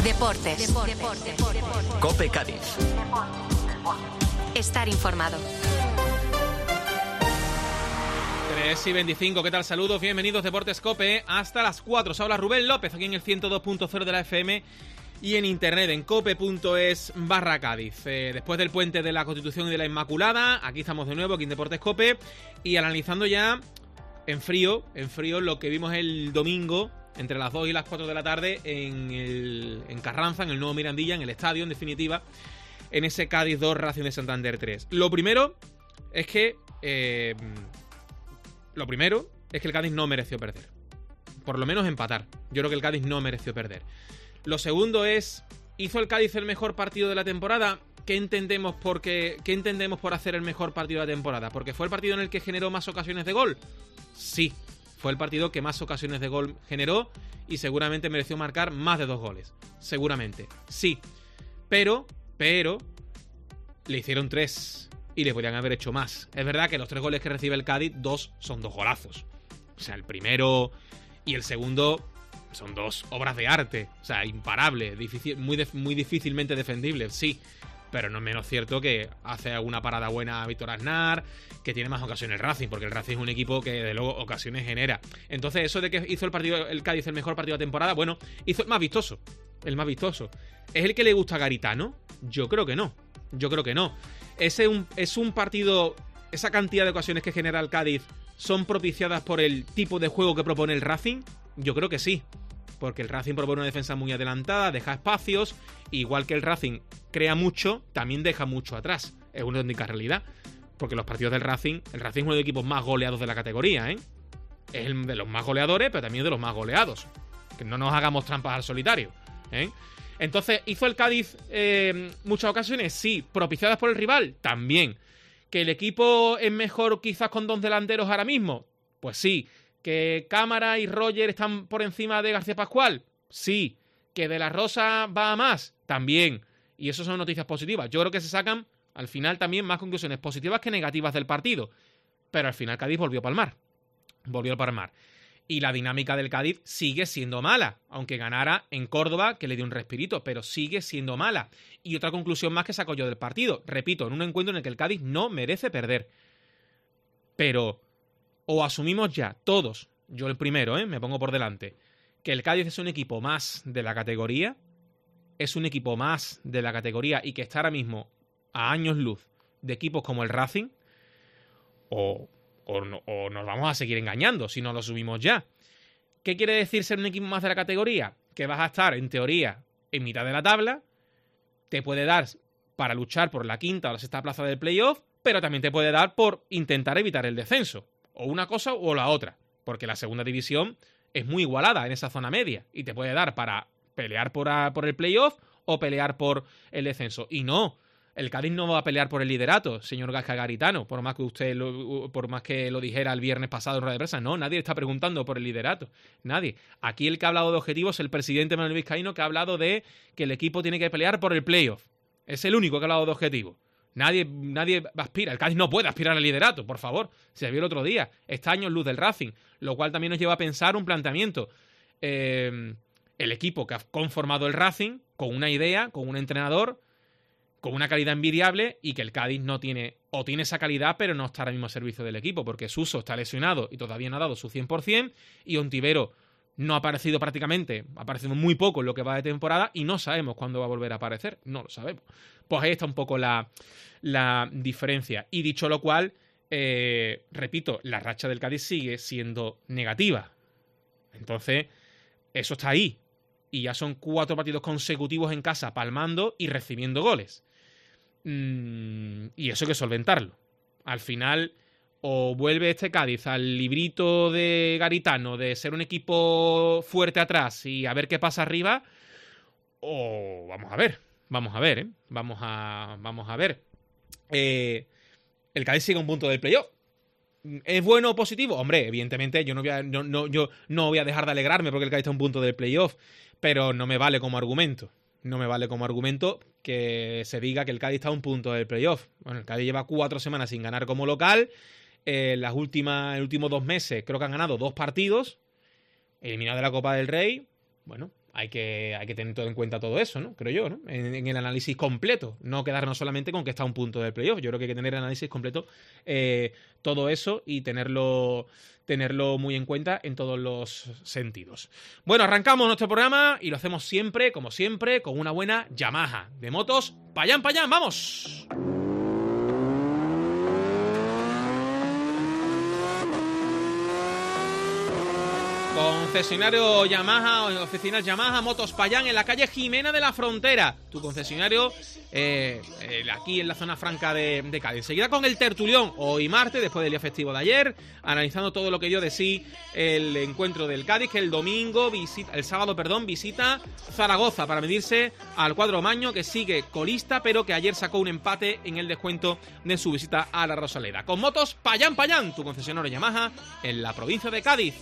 Deportes. COPE Cádiz. Estar informado. 3:25, ¿qué tal? Saludos, bienvenidos Deportes COPE hasta las 4. Se habla Rubén López aquí en el 102.0 de la FM y en internet en cope.es/Cádiz. Después del puente de la Constitución y de la Inmaculada, aquí estamos de nuevo, aquí en Deportes COPE, y analizando ya en frío lo que vimos el domingo entre las 2 y las 4 de la tarde en Carranza, en el nuevo Mirandilla, en el estadio, en definitiva, en ese Cádiz 2, Racing de Santander 3. Lo primero es que el Cádiz no mereció perder. Por lo menos empatar. Yo creo que el Cádiz no mereció perder. Lo segundo es, ¿hizo el Cádiz el mejor partido de la temporada? ¿Qué entendemos por hacer el mejor partido de la temporada? ¿Porque fue el partido en el que generó más ocasiones de gol? Sí, fue el partido que más ocasiones de gol generó y seguramente mereció marcar más de 2 goles. Seguramente, sí. Pero le hicieron 3 y le podrían haber hecho más. Es verdad que los 3 goles que recibe el Cádiz, 2 son 2 golazos. O sea, el primero y el segundo son 2 obras de arte. O sea, imparable, muy difícilmente defendible, sí. Pero no es menos cierto que hace alguna parada buena a Víctor Aznar, que tiene más ocasiones el Racing, porque el Racing es un equipo que de luego ocasiones genera. Entonces, eso de que hizo el Cádiz el mejor partido de la temporada, bueno, hizo el más vistoso. ¿Es el que le gusta a Garitano? Yo creo que no. Es un partido, esa cantidad de ocasiones que genera el Cádiz, ¿son propiciadas por el tipo de juego que propone el Racing? Yo creo que sí. Porque el Racing propone una defensa muy adelantada, deja espacios, igual que el Racing crea mucho, también deja mucho atrás. Es una única realidad. Porque los partidos del Racing, el Racing es uno de los equipos más goleados de la categoría, ¿eh? Es el de los más goleadores, pero también de los más goleados. Que no nos hagamos trampas al solitario, ¿eh? Entonces, ¿hizo el Cádiz muchas ocasiones? Sí. ¿Propiciadas por el rival? También. ¿Que el equipo es mejor quizás con 2 delanteros ahora mismo? Pues sí. ¿Que Cámara y Roger están por encima de García Pascual? Sí. ¿Que De la Rosa va a más? También. Y eso son noticias positivas. Yo creo que se sacan al final también más conclusiones positivas que negativas del partido. Pero al final Cádiz volvió a palmar. Y la dinámica del Cádiz sigue siendo mala. Aunque ganara en Córdoba, que le dio un respirito, pero sigue siendo mala. Y otra conclusión más que saco yo del partido. Repito, en un encuentro en el que el Cádiz no merece perder. Pero o asumimos ya, todos, yo el primero, me pongo por delante, que el Cádiz es un equipo más de la categoría, y que está ahora mismo a años luz de equipos como el Racing, o nos vamos a seguir engañando si no lo subimos ya. ¿Qué quiere decir ser un equipo más de la categoría? Que vas a estar, en teoría, en mitad de la tabla, te puede dar para luchar por la 5ª o la 6ª plaza del playoff, pero también te puede dar por intentar evitar el descenso. O una cosa o la otra, porque la segunda división es muy igualada en esa zona media y te puede dar para pelear por el playoff o pelear por el descenso. Y no, el Cádiz no va a pelear por el liderato, señor Gasca Garitano, por más que lo dijera el viernes pasado en rueda de prensa. No, nadie está preguntando por el liderato, nadie. Aquí el que ha hablado de objetivos es el presidente Manuel Vizcaíno, que ha hablado de que el equipo tiene que pelear por el playoff. Es el único que ha hablado de objetivos. Nadie aspira. El Cádiz no puede aspirar al liderato, por favor. Se vio el otro día. Está años luz del Racing, lo cual también nos lleva a pensar un planteamiento. El equipo que ha conformado el Racing, con una idea, con un entrenador, con una calidad envidiable, y que el Cádiz no tiene, o tiene esa calidad, pero no está ahora mismo a servicio del equipo, porque Suso está lesionado y todavía no ha dado su 100%, y Ontivero no ha aparecido prácticamente, ha aparecido muy poco en lo que va de temporada y no sabemos cuándo va a volver a aparecer, no lo sabemos. Pues ahí está un poco la diferencia. Y dicho lo cual, repito, la racha del Cádiz sigue siendo negativa. Entonces, eso está ahí. Y ya son 4 partidos consecutivos en casa palmando y recibiendo goles. Y eso hay que solventarlo. Al final, o vuelve este Cádiz al librito de Garitano de ser un equipo fuerte atrás y a ver qué pasa arriba, o vamos a ver, vamos a ver. El Cádiz sigue a un punto del playoff. ¿Es bueno o positivo? Hombre, evidentemente yo no voy a dejar de alegrarme porque el Cádiz está a un punto del playoff, pero no me vale como argumento. Que se diga que el Cádiz está a un punto del playoff. Bueno, el Cádiz lleva 4 semanas sin ganar como local. Los últimos 2 meses creo que han ganado 2 partidos. Eliminado de la Copa del Rey. Bueno, hay que tener todo en cuenta todo eso, ¿no? Creo yo, ¿no? En el análisis completo, no quedarnos solamente con que está a un punto del playoff. Yo creo que hay que tener el análisis completo, todo eso, y tenerlo muy en cuenta en todos los sentidos. Bueno, arrancamos nuestro programa y lo hacemos siempre, como siempre, con una buena Yamaha de motos. ¡Payán, payán! ¡Vamos! Concesionario Yamaha, oficinas Yamaha, Motos Payán, en la calle Jimena de la Frontera. Tu concesionario aquí en la zona franca de Cádiz. Enseguida con el tertulión, hoy martes, después del día festivo de ayer, analizando todo lo que dio de sí el encuentro del Cádiz, que el sábado visita Zaragoza para medirse al cuadro maño, que sigue colista, pero que ayer sacó un empate en el descuento de su visita a la Rosaleda. Con Motos Payán, Payán, tu concesionario Yamaha en la provincia de Cádiz.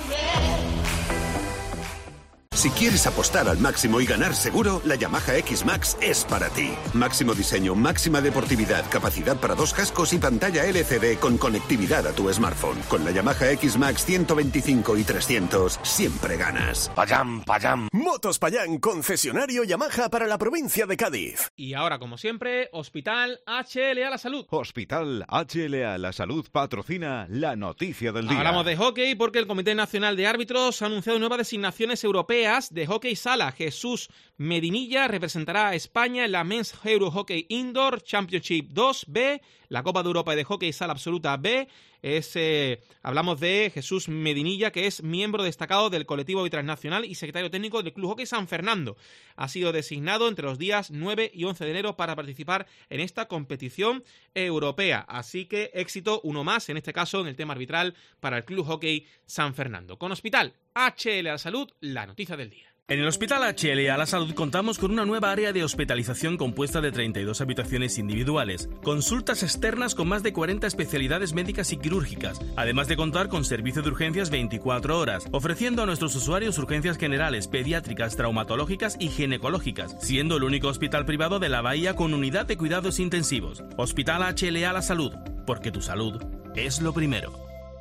Si quieres apostar al máximo y ganar seguro, la Yamaha X-Max es para ti. Máximo diseño, máxima deportividad, capacidad para 2 cascos y pantalla LCD con conectividad a tu smartphone. Con la Yamaha X-Max 125 y 300, siempre ganas. Payán, payán. Motos Payán, concesionario Yamaha para la provincia de Cádiz. Y ahora, como siempre, Hospital HLA La Salud. Hospital HLA La Salud patrocina la noticia del día. Hablamos de hockey porque el Comité Nacional de Árbitros ha anunciado nuevas designaciones europeas de hockey sala. Jesús Medinilla representará a España en la Men's Euro Hockey Indoor Championship 2B, la Copa de Europa de Hockey Sala Absoluta B. Hablamos de Jesús Medinilla, que es miembro destacado del colectivo transnacional y secretario técnico del Club Hockey San Fernando. Ha sido designado entre los días 9 y 11 de enero para participar en esta competición europea. Así que éxito, uno más, en este caso en el tema arbitral, para el Club Hockey San Fernando. Con Hospital HLA La Salud, la noticia del día. En el Hospital HLA La Salud contamos con una nueva área de hospitalización compuesta de 32 habitaciones individuales, consultas externas con más de 40 especialidades médicas y quirúrgicas, además de contar con servicio de urgencias 24 horas, ofreciendo a nuestros usuarios urgencias generales, pediátricas, traumatológicas y ginecológicas, siendo el único hospital privado de la Bahía con unidad de cuidados intensivos. Hospital HLA La Salud, porque tu salud es lo primero.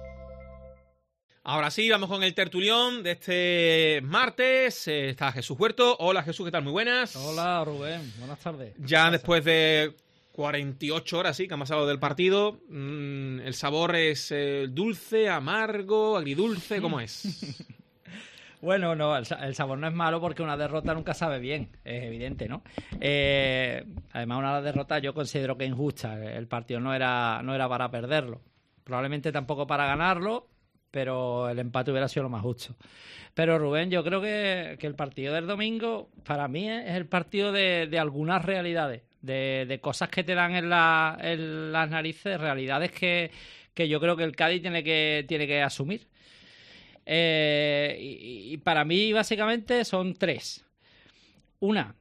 Ahora sí, vamos con el tertulión de este martes. Está Jesús Huerto. Hola Jesús, ¿qué tal? Muy buenas. Hola Rubén, buenas tardes. Ya después de 48 horas, sí, que han pasado del partido, el sabor es dulce, amargo, agridulce, ¿cómo es? Bueno, no, el sabor no es malo porque una derrota nunca sabe bien, es evidente, ¿no? Además, una derrota yo considero que injusta. El partido no era para perderlo. Probablemente tampoco para ganarlo, pero el empate hubiera sido lo más justo. Pero Rubén, yo creo que el partido del domingo para mí es el partido de algunas realidades, de cosas que te dan en las narices, realidades que yo creo que el Cádiz tiene que asumir. Y para mí básicamente son 3. Una,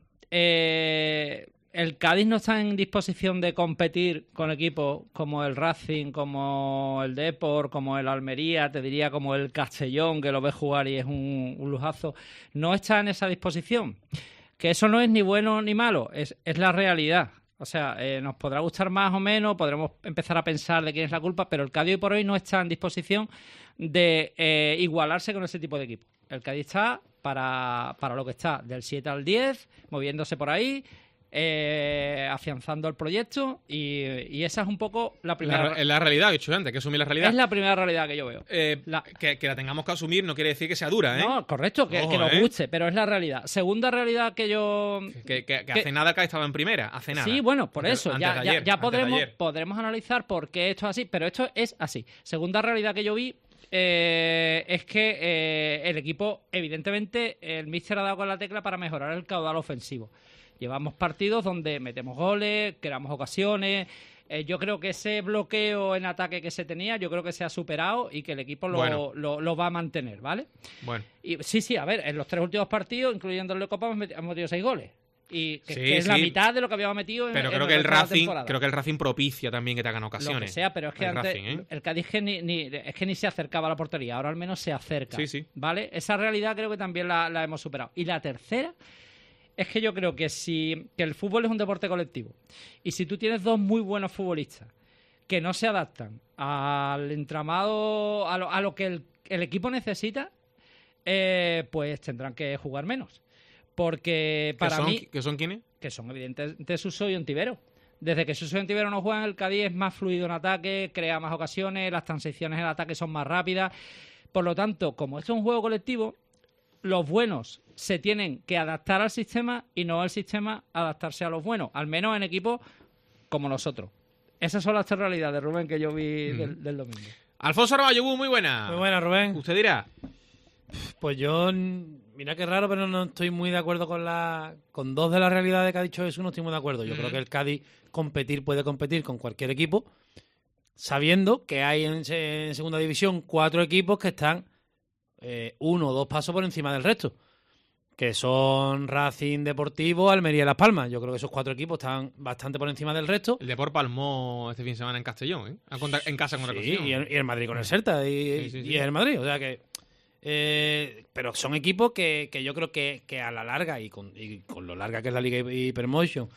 el Cádiz no está en disposición de competir con equipos como el Racing, como el Depor, como el Almería, te diría como el Castellón, que lo ves jugar y es un lujazo. No está en esa disposición. Que eso no es ni bueno ni malo, es la realidad. O sea, nos podrá gustar más o menos, podremos empezar a pensar de quién es la culpa, pero el Cádiz hoy por hoy no está en disposición de igualarse con ese tipo de equipos. El Cádiz está para lo que está, del 7 al 10, moviéndose por ahí, afianzando el proyecto y esa es un poco la primera... La realidad, he dicho antes, que asumir la realidad. Es la primera realidad que yo veo. Que la tengamos que asumir no quiere decir que sea dura, ¿eh? No, correcto, que nos guste, pero es la realidad. Segunda realidad que yo... Que hace nada que estaba en primera, hace nada. Sí, bueno, por eso, ya podremos analizar por qué esto es así, pero esto es así. Segunda realidad que yo vi es que el equipo, evidentemente, el míster ha dado con la tecla para mejorar el caudal ofensivo. Llevamos partidos donde metemos goles, creamos ocasiones. Yo creo que ese bloqueo en ataque que se tenía, yo creo que se ha superado y que el equipo lo va a mantener, ¿vale? Bueno. Y, sí, a ver, en los 3 últimos partidos, incluyendo el de Copa, hemos metido 6 goles. Y que es la mitad de lo que habíamos metido en Pero creo que el Racing propicia también que te hagan ocasiones. Lo que sea, pero es que antes el Cádiz ni se acercaba a la portería, ahora al menos se acerca. Sí. ¿Vale? Esa realidad creo que también la hemos superado. Y la tercera es que yo creo que que el fútbol es un deporte colectivo. Y si tú tienes 2 muy buenos futbolistas que no se adaptan al entramado, a lo que el equipo necesita, pues tendrán que jugar menos. Porque para mí... ¿Que son quiénes? Que son evidentemente Suso y Ontivero. Desde que Suso y Ontivero no juegan, el Cádiz es más fluido en ataque, crea más ocasiones, las transiciones en el ataque son más rápidas. Por lo tanto, como esto es un juego colectivo, los buenos se tienen que adaptar al sistema y no el sistema adaptarse a los buenos, al menos en equipos como nosotros. Esas son las tres realidades, Rubén, que yo vi del domingo. Alfonso Arballo, muy buena. Muy buena, Rubén. Usted dirá. Pues yo, mira qué raro, pero no estoy muy de acuerdo con dos de las realidades que ha dicho Jesús, no estoy muy de acuerdo. Yo creo que el Cádiz puede competir con cualquier equipo, sabiendo que hay en segunda división 4 equipos que están 1 o 2 pasos por encima del resto, que son Racing, Deportivo, Almería y Las Palmas. Yo creo que esos 4 equipos están bastante por encima del resto. El Depor palmó este fin de semana en Castellón, ¿eh? En casa con la y el Madrid con el Celta y el Madrid, o sea que... pero son equipos que yo creo que a la larga y con lo larga que es la Liga Hypermotion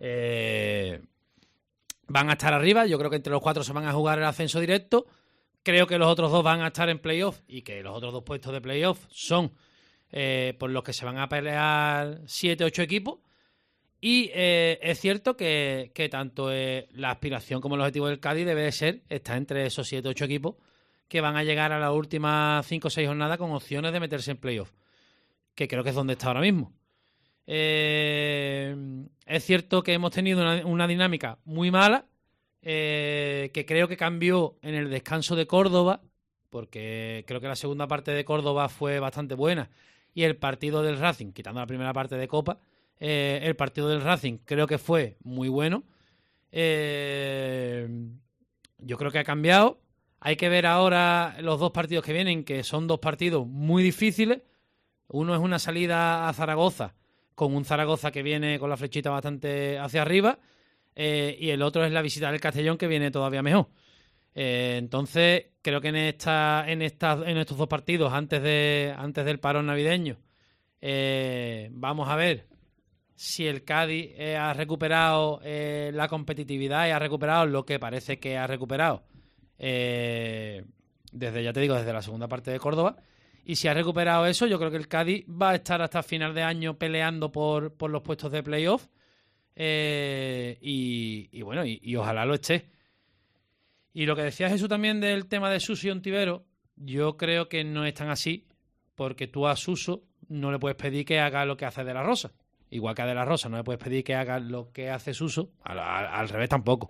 van a estar arriba. Yo creo que entre los 4 se van a jugar el ascenso directo. Creo que los otros 2 van a estar en playoff y que los otros 2 puestos de playoff son por los que se van a pelear 7-8 equipos. Y es cierto que tanto la aspiración como el objetivo del Cádiz debe de ser estar entre esos 7-8 equipos que van a llegar a las últimas 5 o 6 jornadas con opciones de meterse en playoff, que creo que es donde está ahora mismo. Es cierto que hemos tenido una dinámica muy mala, que creo que cambió en el descanso de Córdoba, porque creo que la segunda parte de Córdoba fue bastante buena, y el partido del Racing, quitando la primera parte de Copa, el partido del Racing creo que fue muy bueno. Yo creo que ha cambiado. Hay que ver ahora los 2 partidos que vienen, que son 2 partidos muy difíciles. Uno es una salida a Zaragoza, con un Zaragoza que viene con la flechita bastante hacia arriba, y el otro es la visita del Castellón, que viene todavía mejor. Entonces, creo que en estos 2 partidos, antes del parón navideño, vamos a ver si el Cádiz ha recuperado la competitividad y ha recuperado lo que parece que ha recuperado. Desde la segunda parte de Córdoba, y si ha recuperado eso, yo creo que el Cádiz va a estar hasta final de año peleando por los puestos de playoff, y ojalá lo esté. Y lo que decía Jesús también del tema de Suso y Ontivero, yo creo que no es tan así, porque tú a Suso no le puedes pedir que haga lo que hace De La Rosa, igual que a De La Rosa no le puedes pedir que haga lo que hace Suso, al revés tampoco.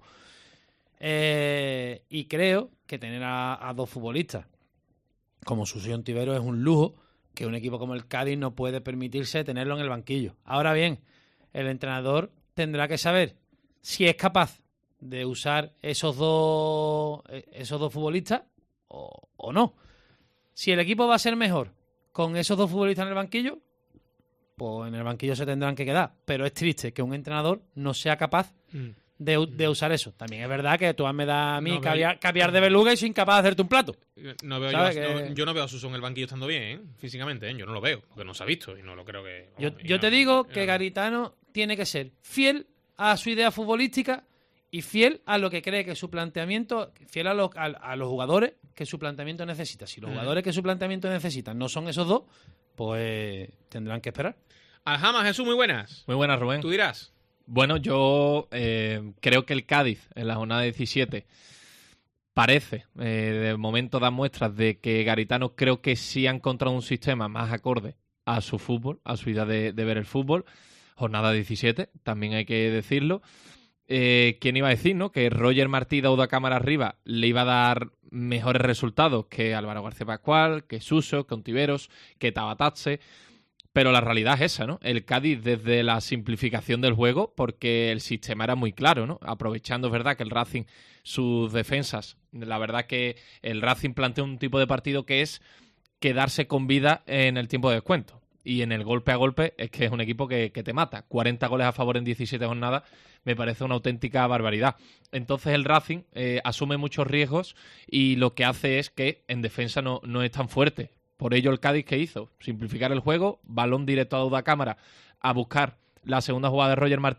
Y creo que tener a 2 futbolistas como Suso y Ontivero es un lujo que un equipo como el Cádiz no puede permitirse tenerlo en el banquillo. Ahora bien, el entrenador tendrá que saber si es capaz de usar esos dos futbolistas o no. Si el equipo va a ser mejor con esos 2 futbolistas en el banquillo, pues en el banquillo se tendrán que quedar. Pero es triste que un entrenador no sea capaz de usar eso. También es verdad que tú me das a mí caviar de beluga y soy incapaz de hacerte un plato. Yo no veo a Suso en el banquillo estando bien, físicamente, yo no lo veo, porque no se ha visto y no lo creo que... Yo te digo que Garitano tiene que ser fiel a su idea futbolística y fiel a lo que cree que su planteamiento, fiel a los jugadores que su planteamiento necesita. Si los jugadores que su planteamiento necesitan no son esos 2, pues tendrán que esperar. Aljama, Jesús, muy buenas. Muy buenas, Rubén. Tú dirás. Bueno, yo creo que el Cádiz en la jornada 17 parece, de momento da muestras de que Garitano creo que sí ha encontrado un sistema más acorde a su fútbol, a su idea de ver el fútbol. Jornada 17, también hay que decirlo. ¿Quién iba a decir, no? Que Roger Martí de Auda Cámara arriba le iba a dar mejores resultados que Álvaro García Pascual, que Suso, que Ontiveros, que Tabatatse. Pero la realidad es esa, ¿no? El Cádiz desde la simplificación del juego, porque el sistema era muy claro, ¿no? Aprovechando, es verdad, que el Racing, sus defensas, la verdad que el Racing plantea un tipo de partido que es quedarse con vida en el tiempo de descuento. Y en el golpe a golpe es que es un equipo que te mata. 40 goles a favor en 17 jornadas me parece una auténtica barbaridad. Entonces el Racing asume muchos riesgos y lo que hace es que en defensa no es tan fuerte. Por ello el Cádiz, ¿qué hizo? Simplificar el juego, balón directo a Auda Cámara a buscar la segunda jugada de Roger Martí,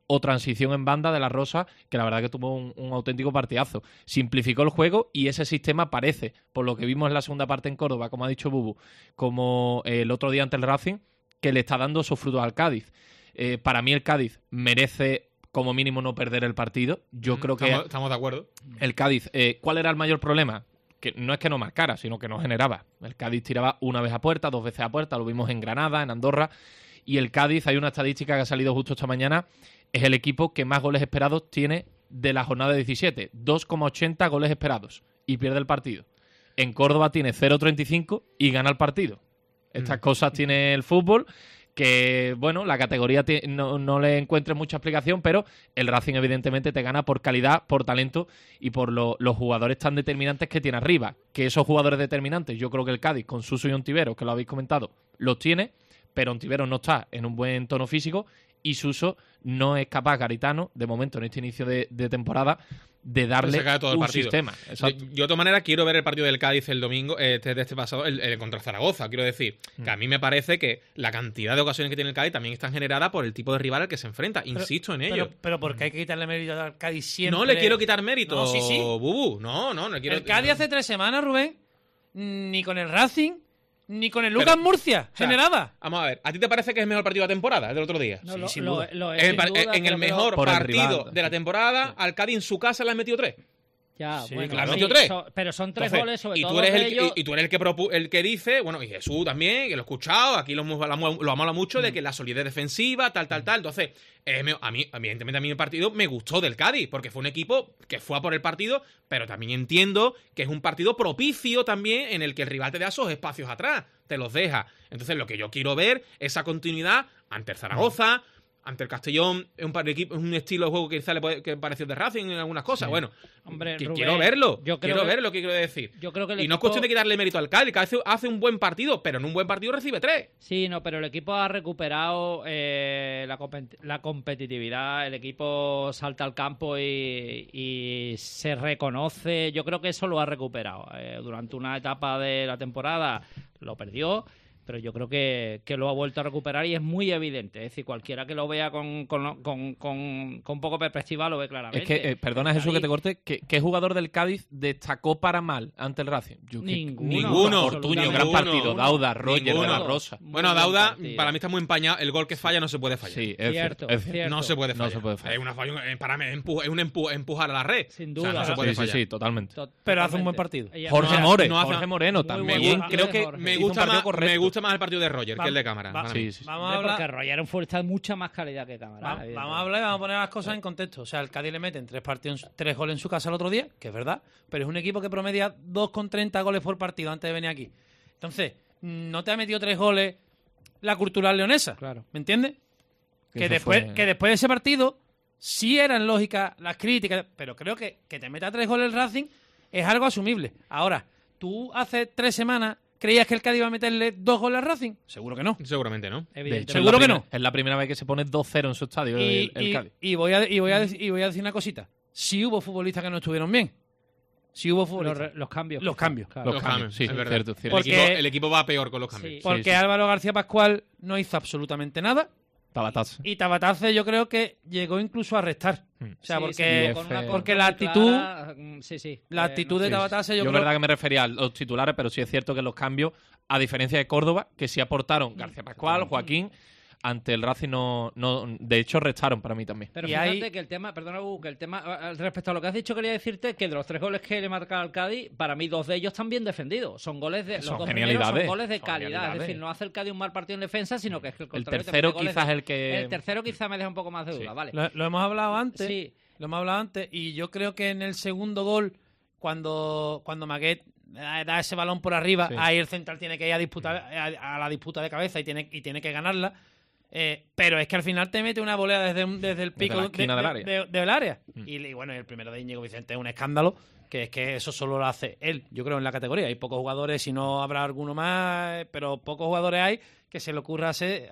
o transición en banda de la Rosa, que la verdad que tuvo un auténtico partidazo. Simplificó el juego y ese sistema parece, por lo que vimos en la segunda parte en Córdoba, como ha dicho Bubu, como el otro día ante el Racing, que le está dando esos frutos al Cádiz. Para mí el Cádiz merece como mínimo no perder el partido. Yo creo que... Estamos de acuerdo. El Cádiz, ¿cuál era el mayor problema? Que no es que no marcara, sino que no generaba. El Cádiz tiraba una vez a puerta, 2 veces a puerta, lo vimos en Granada, en Andorra, y el Cádiz, hay una estadística que ha salido justo esta mañana, es el equipo que más goles esperados tiene de la jornada 17, 2,80 goles esperados, y pierde el partido. En Córdoba tiene 0,35 y gana el partido. Estas cosas tiene el fútbol, que, bueno, la categoría no le encuentre mucha explicación, pero el Racing evidentemente te gana por calidad, por talento y por los jugadores tan determinantes que tiene arriba. Que esos jugadores determinantes, yo creo que el Cádiz, con Suso y Ontiveros, que lo habéis comentado, los tiene, pero Ontiveros no está en un buen tono físico y Suso no es capaz, Garitano, de momento en este inicio de temporada, de darle un sistema. Yo de todas maneras quiero ver el partido del Cádiz el domingo, de este pasado, el contra Zaragoza. Quiero decir que a mí me parece que la cantidad de ocasiones que tiene el Cádiz también están generadas por el tipo de rival al que se enfrenta. Insisto en ello. Pero ¿por qué hay que quitarle mérito al Cádiz siempre? No le quiero quitar mérito, no, sí. Bubu. No quiero... El Cádiz hace 3 semanas, Rubén, ni con el Racing, ni con el Lucas Murcia, generaba. Vamos a ver, ¿a ti te parece que es el mejor partido de la temporada, el del otro día? No, sin duda. En el mejor partido de la temporada, al Cádiz en su casa le han metido 3. Ya, Sí, bueno, claro. sí, Metió 3. pero son 3 Entonces, goles sobre y todo tú eres de ellos. y tú eres el que dice, bueno, y Jesús también, que lo he escuchado, aquí lo hemos hablado mucho de que la solidez defensiva, tal. Entonces, evidentemente a mí el partido me gustó del Cádiz, porque fue un equipo que fue a por el partido, pero también entiendo que es un partido propicio también en el que el rival te da esos espacios atrás, te los deja. Entonces, lo que yo quiero ver es esa continuidad ante el Zaragoza, ante el Castellón, es un estilo de juego que quizá que pareció de Racing en algunas cosas. Sí. Bueno, hombre, Rubén, quiero verlo. Quiero ver lo que quiero decir. Yo creo que y no es cuestión de quitarle mérito al Cádiz, que hace un buen partido, pero en un buen partido recibe 3. Sí, no, pero el equipo ha recuperado la competitividad, el equipo salta al campo y se reconoce. Yo creo que eso lo ha recuperado. Durante una etapa de la temporada lo perdió, pero yo creo que lo ha vuelto a recuperar y es muy evidente. Es decir, cualquiera que lo vea con poco de perspectiva lo ve claramente. Es que, perdona Jesús que te corte, ¿qué jugador del Cádiz destacó para mal ante el Racing? Ninguno. Ortuño, gran partido. Dauda, Roger, de la Rosa. Bueno, Dauda, para mí está muy empañado. El gol que falla no se puede fallar. Sí, es cierto. No se puede fallar. Es un empujar a la red. Sin duda. O sea, no se puede fallar. Sí, totalmente. Pero hace un buen partido. Jorge Moreno también. Creo que me gusta más el partido de Roger que el de Cámara. Vamos a Porque hablar. Roger es un futbolista de mucha más calidad que Cámara. Vamos a hablar y vamos a poner las cosas en contexto. O sea, el Cádiz le mete en 3 goles en su casa el otro día, que es verdad, pero es un equipo que promedia 2,30 goles por partido antes de venir aquí. Entonces, no te ha metido 3 goles la Cultural Leonesa. Claro. ¿Me entiendes? Que después de ese partido sí eran lógicas las críticas, pero creo que te meta 3 goles el Racing es algo asumible. Ahora, tú hace 3 semanas ¿creías que el Cádiz iba a meterle 2 goles al Racing? Seguro que no. Seguramente no. De hecho, seguro que no. Es la primera vez que se pone 2-0 en su estadio el Cádiz. Y voy a decir una cosita. Sí hubo futbolistas que no estuvieron bien. Sí hubo futbolistas. Los cambios. Los cambios. Claro. Los cambios, sí, es verdad. Cierto. Porque el equipo va peor con los cambios. Sí. Porque Álvaro García Pascual no hizo absolutamente nada. Tabatazo. Y Tabatace yo creo que llegó incluso a restar. O sea, porque la actitud clara, la actitud de Tabatace yo creo... verdad que me refería a los titulares, pero sí es cierto que los cambios, a diferencia de Córdoba, que sí aportaron García Pascual, Joaquín, ante el Racing no de hecho restaron para mí también. Pero fíjate que el tema, perdona, que el tema respecto a lo que has dicho, quería decirte que de los 3 goles que le marca al Cádiz, para mí 2 de ellos están bien defendidos. Son goles de son los 2 genialidades. son goles de calidad, es decir, no hace el Cádiz un mal partido en defensa, sino que es que el contrario. El tercero quizás el tercero quizás me deja un poco más de duda, vale. Lo hemos hablado antes. Sí. Lo hemos hablado antes y yo creo que en el segundo gol cuando Maguet da ese balón por arriba, ahí el central tiene que ir a disputar a la disputa de cabeza y tiene que ganarla. Pero es que al final te mete una volea desde el pico del área. Y bueno, el primero de Íñigo Vicente es un escándalo, que es que eso solo lo hace él, yo creo, en la categoría. Hay pocos jugadores, si no habrá alguno más, pero pocos jugadores hay que se le ocurra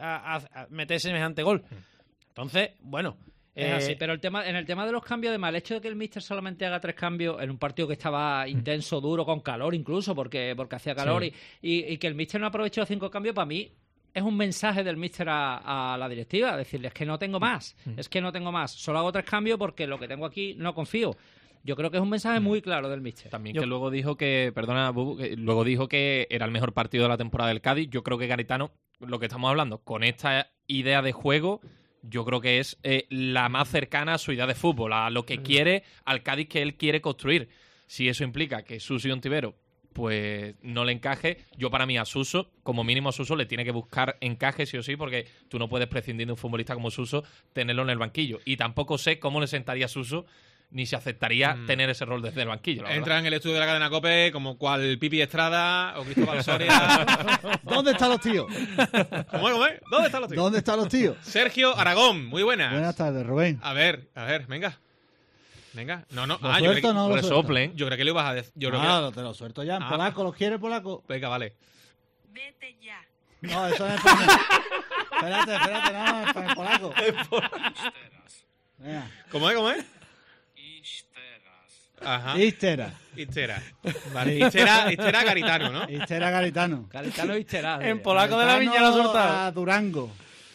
a meter semejante gol. Entonces, bueno... Es así, pero en el tema de los cambios, además, el hecho de que el míster solamente haga 3 cambios en un partido que estaba intenso, duro, con calor incluso, porque hacía calor, y que el míster no aprovechó 5 cambios, para mí es un mensaje del míster a la directiva, decirles que no tengo más, es que no tengo más, solo hago 3 cambios porque lo que tengo aquí no confío. Yo creo que es un mensaje muy claro del míster. También que luego dijo que, perdona, Bubu, que luego dijo que era el mejor partido de la temporada del Cádiz. Yo creo que Garitano, lo que estamos hablando, con esta idea de juego, yo creo que es la más cercana a su idea de fútbol, a lo que quiere, al Cádiz que él quiere construir. Si eso implica que Suso y Ontivero pues no le encaje, yo para mí a Suso, como mínimo a Suso, le tiene que buscar encaje sí o sí, porque tú no puedes prescindir de un futbolista como Suso, tenerlo en el banquillo. Y tampoco sé cómo le sentaría a Suso, ni se aceptaría tener ese rol desde el banquillo. Entra en el estudio de la cadena COPE como cual Pipi Estrada o Cristóbal Soria. ¿Dónde están los tíos? ¿Cómo es? ¿Dónde están los tíos? ¿Dónde están los tíos? Sergio Aragón, muy buenas. Buenas tardes, Rubén. A ver, venga. No. ¿Lo suelto o no lo resoplen. Yo creo que le ibas a decir. Te lo suelto ya. En polaco, ¿los quieres polaco? Venga, vale. Vete ya. No, eso es español. Espérate, no, es en polaco. Venga. ¿Cómo es? Ajá. Istera. Vale, Istera Garitano, ¿no? Istera Garitano. Garitano Istera. En polaco de la Viña lo ha soltado. A Durango.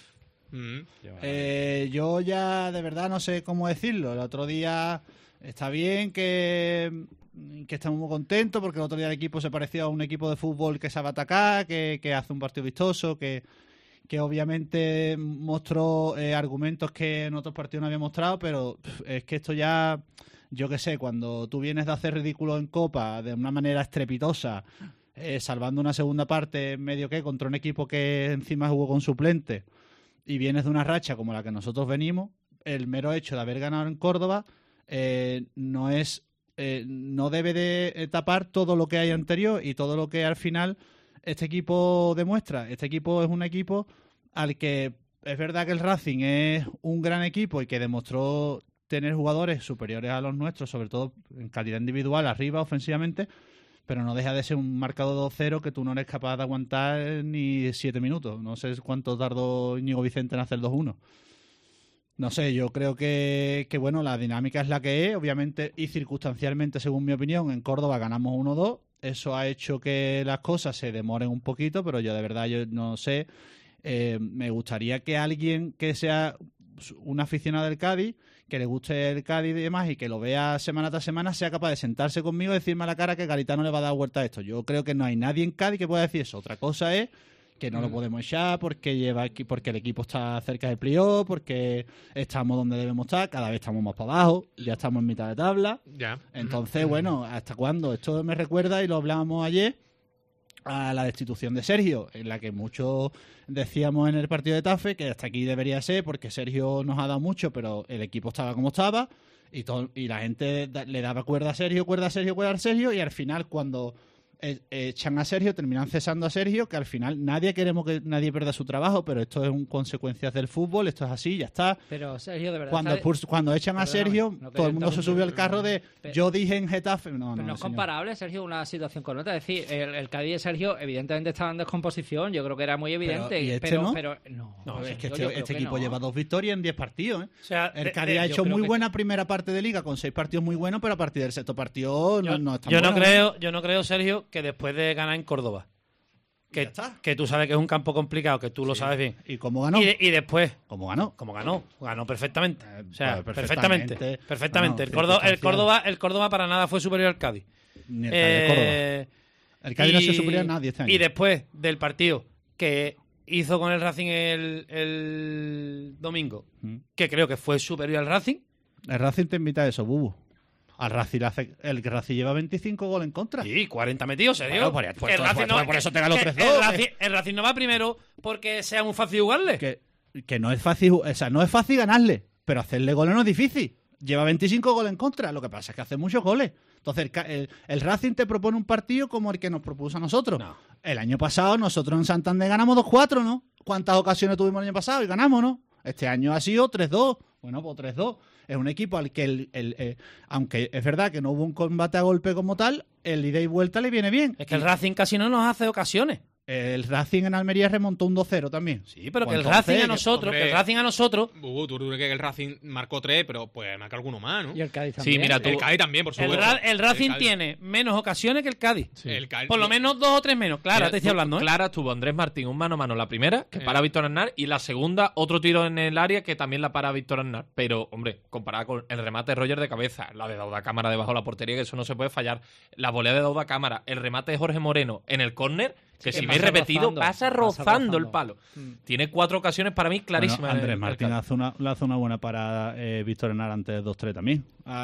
Yo ya de verdad no sé cómo decirlo. El otro día está bien que estamos muy contentos porque el otro día el equipo se pareció a un equipo de fútbol que sabe atacar, que hace un partido vistoso, que obviamente mostró argumentos que en otros partidos no había mostrado, pero es que esto ya, yo qué sé, cuando tú vienes de hacer ridículo en Copa de una manera estrepitosa, salvando una segunda parte medio que contra un equipo que encima jugó con suplente, y vienes de una racha como la que nosotros venimos, el mero hecho de haber ganado en Córdoba no debe de tapar todo lo que hay anterior y todo lo que al final este equipo demuestra. Este equipo es un equipo al que es verdad que el Racing es un gran equipo y que demostró tener jugadores superiores a los nuestros, sobre todo en calidad individual, arriba, ofensivamente, pero no deja de ser un marcador 2-0 que tú no eres capaz de aguantar ni 7 minutos. No sé cuánto tardó Íñigo Vicente en hacer 2-1. No sé, yo creo que bueno, la dinámica es la que es, obviamente, y circunstancialmente, según mi opinión, en Córdoba ganamos 1-2. Eso ha hecho que las cosas se demoren un poquito, pero yo de verdad yo no sé. Me gustaría que alguien que sea un aficionado del Cádiz, que le guste el Cádiz y demás, y que lo vea semana tras semana, sea capaz de sentarse conmigo y decirme a la cara que Garitano le va a dar vuelta a esto. Yo creo que no hay nadie en Cádiz que pueda decir eso. Otra cosa es que no lo podemos echar porque el equipo está cerca del playoff, porque estamos donde debemos estar, cada vez estamos más para abajo, ya estamos en mitad de tabla. Ya. Entonces, bueno, ¿hasta cuándo? Esto me recuerda, y lo hablábamos ayer, a la destitución de Sergio, en la que muchos decíamos en el partido de Tafe que hasta aquí debería ser porque Sergio nos ha dado mucho, pero el equipo estaba como estaba y la gente le daba cuerda a Sergio, y al final cuando echan a Sergio, terminan cesando a Sergio, que al final nadie queremos que nadie pierda su trabajo, pero esto es un consecuencias del fútbol, esto es así, ya está. Pero Sergio, de verdad, cuando echan a Sergio, todo el mundo se subió al carro de yo dije en Getafe, no es comparable, Sergio, una situación con otra. Es decir, el Cádiz de Sergio evidentemente estaba en descomposición, yo creo que era muy evidente, pero es que este equipo lleva 2 victorias en 10 partidos, O sea, el Cádiz ha hecho muy buena primera parte de liga con 6 partidos muy buenos, pero a partir del sexto partido no está bueno. Yo no creo, Sergio, que después de ganar en Córdoba, que tú sabes que es un campo complicado, que tú lo sabes bien. ¿Y cómo ganó? Y después, ¿cómo ganó? Ganó perfectamente. O sea, pues perfectamente. Bueno, el Córdoba para nada fue superior al Cádiz. Ni el Cádiz de Córdoba. El Cádiz no ha sido superior a nadie este año. Y después del partido que hizo con el Racing el domingo, que creo que fue superior al Racing. El Racing te invita a eso, Bubu. Al Racing el Racing lleva 25 goles en contra. Sí, 40 metidos, ¿serio? Bueno, por eso te ganó 3-2. El Racing no va primero porque sea muy fácil jugarle. Que no es fácil, o sea, no es fácil ganarle, pero hacerle goles no es difícil. Lleva 25 goles en contra, lo que pasa es que hace muchos goles. Entonces el Racing te propone un partido como el que nos propuso a nosotros. No. El año pasado nosotros en Santander ganamos 2-4, ¿no? ¿Cuántas ocasiones tuvimos el año pasado y ganamos, no? Este año ha sido 3-2. Bueno, pues 3-2. Es un equipo al que, aunque es verdad que no hubo un combate a golpe como tal, el ida y vuelta le viene bien. Es que el Racing casi no nos hace ocasiones. El Racing en Almería remontó un 2-0 también. Sí, pero que Pues el Racing entonces, a nosotros, hombre, que el Racing a nosotros, Tú crees que el Racing marcó 3, pero puede marcar alguno más, ¿no? Y el Cádiz Sí, también. mira, tú- El Cádiz también, por el, supuesto. el Racing Cádiz- tiene menos ocasiones que el Cádiz. Sí. el Cádiz- Por lo menos 2 o 3 menos. Claro, Mira, te estoy hablando, ¿eh? Clara tuvo Andrés Martín un mano a mano la primera, que para Víctor Aznar, y la segunda, otro tiro en el área que también la para Víctor Aznar. Pero, hombre, comparada con el remate de Roger de cabeza, la de Dauda Cámara debajo de la portería, que eso no se puede fallar. La volea de Dauda Cámara, el remate de Jorge Moreno en el córner, que Sí, si que veis pasa repetido, rozando, pasa pasa rozando el rozando. palo. Tiene 4 ocasiones para mí clarísimas. Bueno, Andrés el Martín Cádiz. le hace una buena parada Víctor Henar antes de 2-3 también.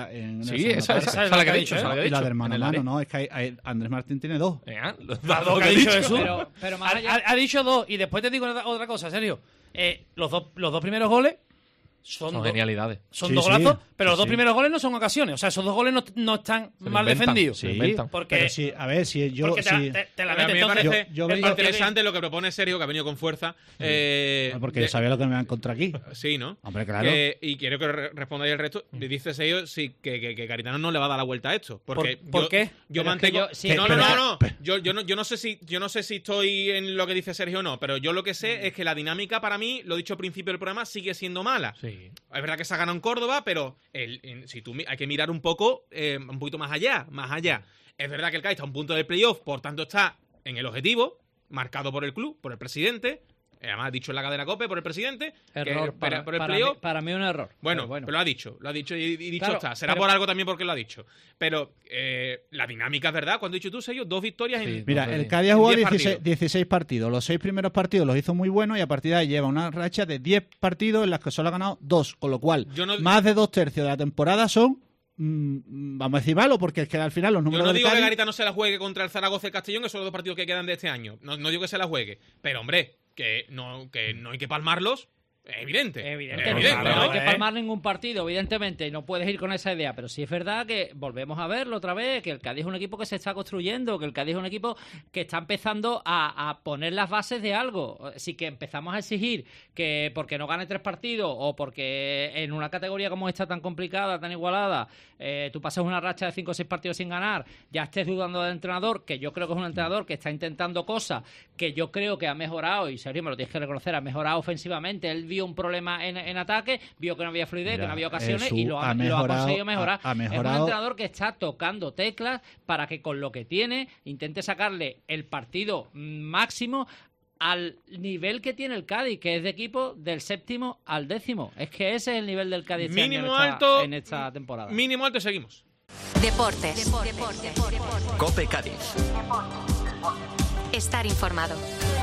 Sí, esa es la que he dicho. esa es la que he Y la dicho, de hermano en el a mano, área. no, es que Andrés Martín tiene 2. Los Las dos dos que que he ha dicho dicho. Jesús. Pero más allá... Ha dicho 2 y después te digo otra cosa, Sergio. Los dos primeros goles son Son genialidades. Son Sí, dos sí, golazos, pero sí, los dos sí. primeros goles no son ocasiones. O sea, esos dos goles no están Se lo mal inventan, defendidos. se lo inventan. Porque, Pero sí, a ver, si yo... porque te, sí, te la Pero a metes. mí me Entonces, parece yo vengo- interesante lo que propone Sergio, que ha venido con fuerza. porque yo sabía lo que me iba a encontrar aquí. Sí, ¿no? Hombre, claro. Y quiero que respondáis el resto. Dice Sergio sí, que Garitano no le va a dar la vuelta a esto. Porque ¿Por yo- qué? Yo Pero es que mantengo. yo- sí, no, pero- no. Yo no sé si estoy en lo que dice Sergio o no, pero yo lo que sé es que la dinámica para mí, lo he dicho al principio del programa, sigue siendo mala. Sí. Es verdad que se ha ganado en Córdoba, pero si tú hay que mirar un poquito más allá, Es verdad que el Cádiz está a un punto del playoff, por tanto está en el objetivo, marcado por el club, por el presidente, además dicho en la cadena COPE por el presidente, Error que para, por el para playoff. mí, para mí un error. Bueno, Pero pero lo ha dicho y dicho Claro, está. Será pero- por algo también porque lo ha dicho. Pero la dinámica es verdad, cuando has dicho tú, Sergio, 2 victorias Sí. en... Mira, No sé, el Cádiz ha jugado 10 16 partidos. Los 6 primeros partidos los hizo muy buenos y a partir de ahí lleva una racha de 10 partidos en las que solo ha ganado 2. Con lo cual, Yo no- más de 2/3 de la temporada son, vamos a decir malo, porque es que al final los Yo números no del digo que Cádiz... Garita no se la juegue contra el Zaragoza y el Castellón, que son los 2 partidos que quedan de este año. No digo que se la juegue. Pero, hombre, que no hay que palmarlos. Es evidente. Evidentemente, ¿no? no hay que palmar ningún partido, evidentemente, y no puedes ir con esa idea, pero sí es verdad que volvemos a verlo otra vez, que el Cádiz es un equipo que se está construyendo, que el Cádiz es un equipo que está empezando a poner las bases de algo. Así que empezamos a exigir que porque no gane 3 partidos o porque en una categoría como esta tan complicada, tan igualada, tú pasas una racha de 5 o 6 partidos sin ganar, ya estés dudando del entrenador, que yo creo que es un entrenador que está intentando cosas que yo creo que ha mejorado, y Sergio me lo tienes que reconocer, ha mejorado ofensivamente. Él vio un problema en ataque, vio que no había fluidez, Mira, que no había ocasiones Jesús y lo ha mejorado, conseguido mejorar. ha Es un mejorado. entrenador que está tocando teclas para que con lo que tiene intente sacarle el partido máximo al nivel que tiene el Cádiz, que es de equipo del 7º al 10º. Es que ese es el nivel del Cádiz este Mínimo año alto. en esta temporada. Mínimo alto y seguimos. Deportes. Cope Cádiz. Estar informado.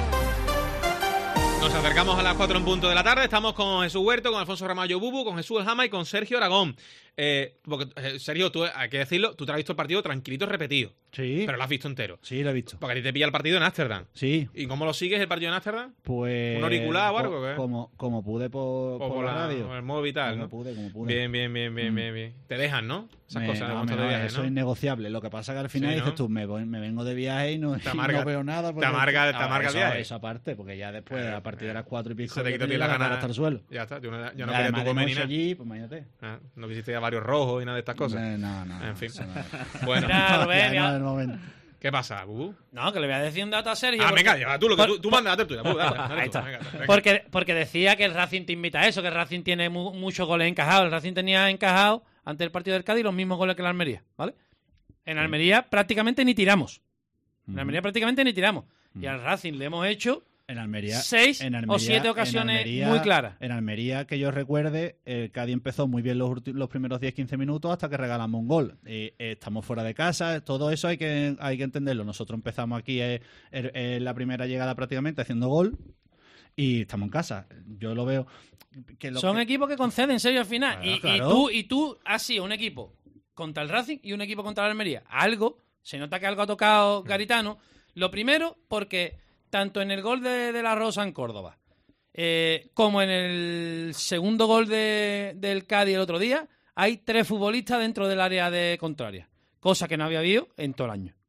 Nos acercamos a las 4 en punto de la tarde. Estamos con Jesús Huerto, con Alfonso Ramallo Bubu, con Jesús El Jama y con Sergio Aragón. Porque, Sergio, tú, hay que decirlo, tú te has visto el partido tranquilito y repetido. Sí, Pero lo has visto entero. sí, lo he visto. Porque a ti te pilla el partido en Ámsterdam. Sí, ¿Y cómo lo sigues el partido en Ámsterdam? pues... ¿Un auricular o algo, qué? Como pude por la radio. Por el modo vital, Como ¿no? pude, como pude. Bien. Te dejan, ¿no? Esas cosas de No, montar de viaje, eso ¿no? es innegociable. Lo que pasa que al final Sí, ¿no? dices tú, me vengo de viaje y no, Te y amarga- no veo nada. porque- te amarga el eso, viaje. Eso aparte, porque ya después, a partir de las 4 y pico, Se te quita a ti ya la te gana. hasta el suelo. Ya está, yo no Y quería además tu de comer ni noche nada. allí, pues imagínate. No quisiste ir a varios rojos y nada de estas cosas. No. En fin. eso no. Bueno, Mira, Rubén, Ya mira. no es el momento. ¿qué pasa, Bubu? No, que le voy a decir un dato a Sergio. Ah, porque- venga, ya, tú, lo que tú mandas, date tuya. Bubu, dale, Ahí tú, está. venga, venga. Porque decía que el Racing te invita a eso, que el Racing tiene muchos goles encajados. El Racing tenía encajado ante el partido del Cádiz los mismos goles que el Almería, ¿vale? En Almería prácticamente ni tiramos. En Almería prácticamente ni tiramos. Y al Racing le hemos hecho En Almería, 6 en o Almería- 7 en ocasiones Almería- muy claras. En Almería, que yo recuerde, el Cádiz empezó muy bien los primeros 10-15 minutos hasta que regalamos un gol. Estamos fuera de casa, todo eso hay que entenderlo. Nosotros empezamos aquí la primera llegada prácticamente haciendo gol y estamos en casa. Yo lo veo... Son equipos que conceden serio al final. Claro, y claro. tú has sido un equipo contra el Racing y un equipo contra el Almería. Se nota que algo ha tocado Garitano. Lo primero, porque tanto en el gol de la Rosa en Córdoba como en el segundo gol del Cádiz el otro día, hay 3 futbolistas dentro del área de contraria. Cosa que no había habido en todo el año.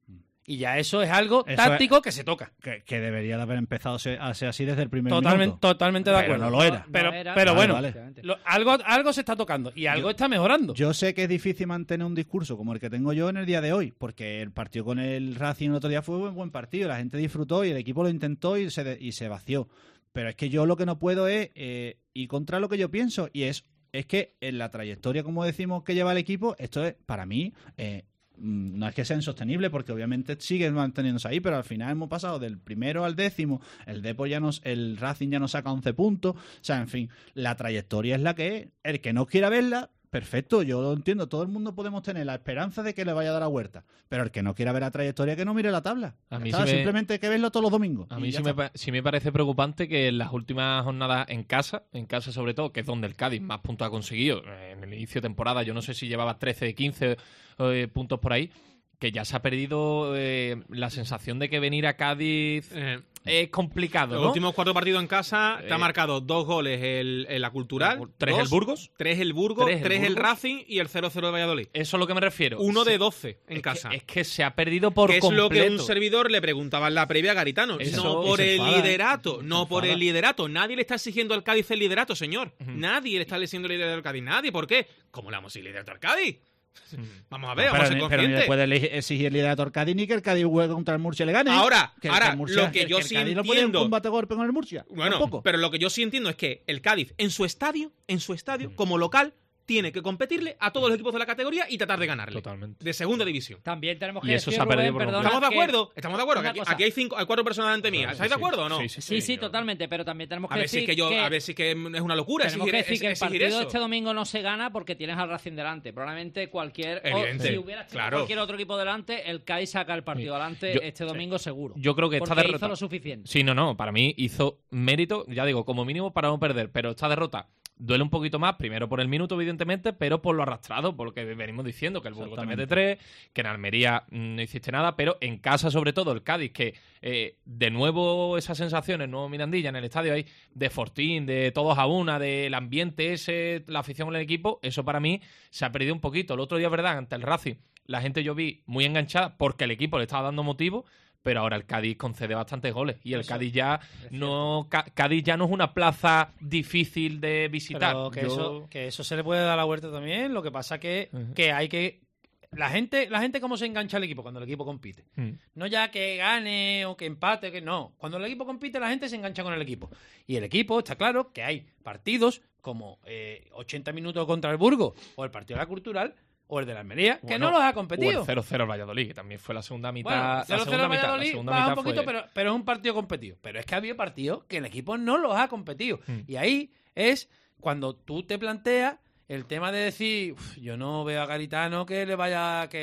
Y ya eso es algo táctico que se toca. Que debería de haber empezado a ser así desde el primer Totalmente, minuto. Totalmente de acuerdo. Pero no lo era. Pero bueno, vale. Algo se está tocando y algo está mejorando. Yo sé que es difícil mantener un discurso como el que tengo yo en el día de hoy, porque el partido con el Racing el otro día fue un buen partido, la gente disfrutó y el equipo lo intentó y se vació. Pero es que yo lo que no puedo es ir contra lo que yo pienso, y es que en la trayectoria, como decimos, que lleva el equipo, esto es, para mí, no es que sea insostenible, porque obviamente sigue manteniéndose ahí, pero al final hemos pasado del primero al 10º, el Racing ya nos saca 11 puntos, o sea, en fin, la trayectoria es la que es. El que no quiera verla, perfecto, yo lo entiendo, todo el mundo podemos tener la esperanza de que le vaya a dar la vuelta, pero el que no quiera ver la trayectoria, que no mire la tabla. Simplemente hay que verlo todos los domingos. A mí sí me parece preocupante que en las últimas jornadas en casa sobre todo, que es donde el Cádiz más puntos ha conseguido, en el inicio de temporada, yo no sé si llevaba 13, 15 puntos por ahí, que ya se ha perdido la sensación de que venir a Cádiz es complicado, ¿no? Los últimos 4 partidos en casa te ha marcado 2 goles en la Cultural, 3 el Burgos, 3 el Burgos, 3 el Racing y el 0-0 de Valladolid. Eso es lo que me refiero. 1 de 12 en casa. Es que se ha perdido por completo. Es lo que un servidor le preguntaba en la previa a Garitano. No por el liderato, no por el liderato. Nadie le está exigiendo al Cádiz el liderato, señor. Nadie le está exigiendo el liderato al Cádiz. Nadie. ¿Por qué? ¿Cómo le vamos a liderato al Cádiz? Vamos a ver, vamos a ser conscientes. Pero no le puede exigir el liderato al Cádiz ni que el Cádiz juegue contra el Murcia y le gane. Ahora, Murcia, lo que yo sí entiendo... no puede un combate a golpe con el Murcia. Bueno, tampoco. Pero lo que yo sí entiendo es que el Cádiz, en su estadio, como local, tiene que competirle a todos los equipos de la categoría y tratar de ganarle. Totalmente. De segunda división. También tenemos que y eso decir, se ha perdido Rubén, por ¿Estamos de acuerdo? Estamos de acuerdo. Aquí hay 4 personas delante mía. ¿Estáis de acuerdo o no? Sí, totalmente. Pero también tenemos que decir a ver si que es una locura tenemos que decir que el partido eso. de este domingo no se gana porque tienes al Racing delante. Probablemente si hubiera cualquier otro equipo delante, el CAI saca el partido delante este domingo seguro. Yo creo que esta derrota hizo lo suficiente. Sí, no. Para mí hizo mérito, ya digo, como mínimo para no perder. Pero esta derrota duele un poquito más, primero por el minuto, evidentemente, pero por lo arrastrado, porque venimos diciendo que el Burgos te mete 3, que en Almería no hiciste nada, pero en casa, sobre todo, el Cádiz, que de nuevo esas sensaciones, nuevo Mirandilla, en el estadio hay de Fortín, de todos a una, del ambiente ese, la afición con el equipo, eso para mí se ha perdido un poquito. El otro día, verdad, ante el Racing, la gente yo vi muy enganchada porque el equipo le estaba dando motivo, pero ahora el Cádiz concede bastantes goles y el Cádiz ya no es una plaza difícil de visitar. Pero que eso se le puede dar la vuelta también. Lo que pasa que hay que la gente cómo se engancha al equipo cuando el equipo compite. No ya que gane o que empate, que no. Cuando el equipo compite la gente se engancha con el equipo. Y el equipo está claro que hay partidos como 80 minutos contra el Burgos o el partido de la Cultural o el de la Almería, que no los ha competido. O el 0-0 al Valladolid, que también fue la segunda mitad. Bueno, 0-0 al Valladolid baja un poquito, pero es un partido competido. Pero es que había partidos que el equipo no los ha competido. Y ahí es cuando tú te planteas el tema de decir, yo no veo a Garitano que le vaya a